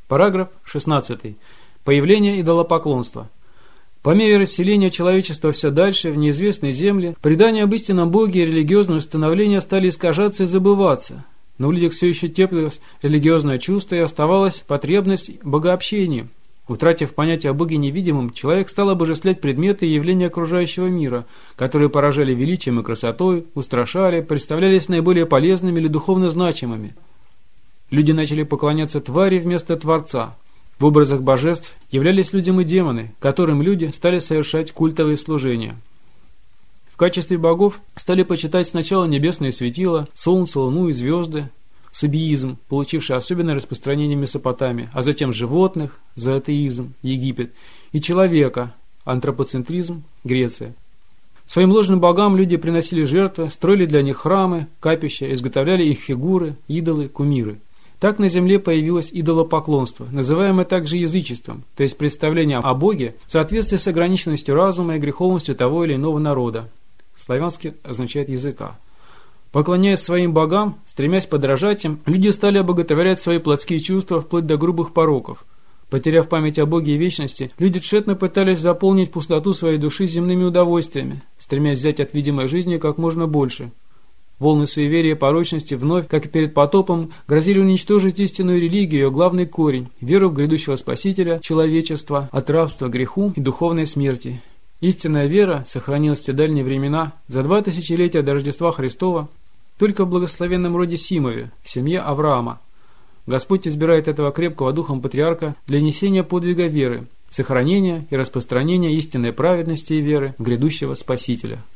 Параграф 16. Появление идолопоклонства. По мере расселения человечества все дальше в неизвестные земли, предания об истинном Боге и религиозные установления стали искажаться и забываться. Но в людях все еще теплилось религиозное чувство и оставалась потребность в богообщении. Утратив понятие о Боге невидимом, человек стал обожествлять предметы и явления окружающего мира, которые поражали величием и красотой, устрашали, представлялись наиболее полезными или духовно значимыми. Люди начали поклоняться твари вместо Творца. В образах божеств являлись людям и демоны, которым люди стали совершать культовые служения. В качестве богов стали почитать сначала небесные светила, солнце, луну и звезды, сабиизм, получивший особенное распространение в Месопотамии, а затем животных, зоотеизм, Египет, и человека, антропоцентризм, Греция. Своим ложным богам люди приносили жертвы, строили для них храмы, капища, изготовляли их фигуры, идолы, кумиры. Так на земле появилось идолопоклонство, называемое также язычеством, то есть представление о Боге в соответствии с ограниченностью разума и греховностью того или иного народа. Славянски означает языка. Поклоняясь своим богам, стремясь подражать им, люди стали обоготворять свои плотские чувства вплоть до грубых пороков. Потеряв память о Боге и вечности, люди тщетно пытались заполнить пустоту своей души земными удовольствиями, стремясь взять от видимой жизни как можно больше. Волны суеверия и порочности вновь, как и перед потопом, грозили уничтожить истинную религию, ее главный корень – веру в грядущего Спасителя, человечества, от рабства, греху и духовной смерти. Истинная вера сохранилась в те дальние времена, за 2 тысячелетия до Рождества Христова, только в благословенном роде Симове, в семье Авраама. Господь избирает этого крепкого духом патриарха для несения подвига веры, сохранения и распространения истинной праведности и веры в грядущего Спасителя.